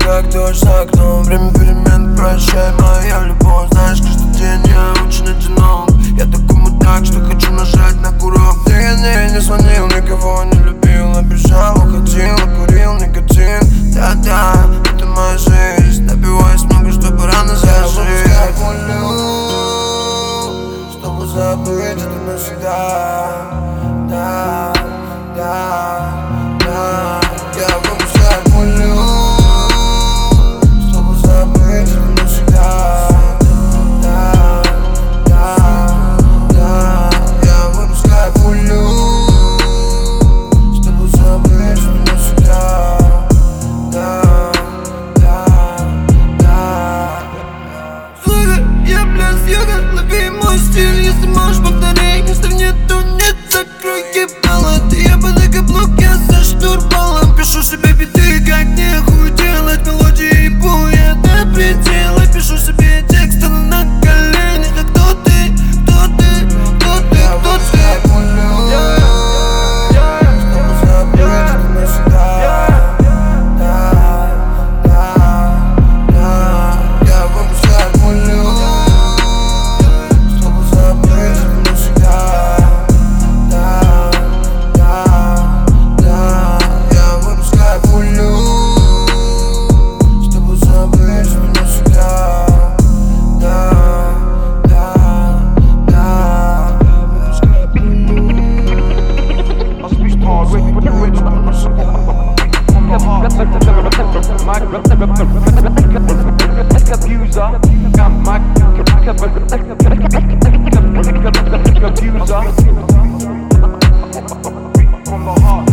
как дождь за окном. Время перемен, прощай, моя любовь. Знаешь, каждый день я очень одинок. Я такой мудак, что хочу нажать на курок. Ты не звонил, никого не любил. Обижал, уходил, курил никотин. Да-да, это моя жизнь. Добиваюсь много, чтобы рано зажить. Я чтобы забыть это навсегда. Да, да, да. Я выпускаю пулю, чтобы забыть это навсегда. Да, да, да. Я выпускаю пулю, чтобы забыть это навсегда. Да, да, да. Слушай, я бля с юга, лови мой стиль. Если можешь, повтори, если нет, то нет. Закрой ебало, ты ебаный каблук, я за штурвалом. Пишу себе биты, как нехуй делать. Мелодии ебу я до предела. Пишу себе тексты на коленях. А кто ты, кто ты, кто ты, кто ты? Чтобы забыть это навсегда. Да, да, да. Я выпускаю пулю, чтобы забыть это навсегда. Да, да, да. Я выпускаю пулю, чтобы забыть это навсегда. Да, да, да. Я выпускаю пулю. From the heart.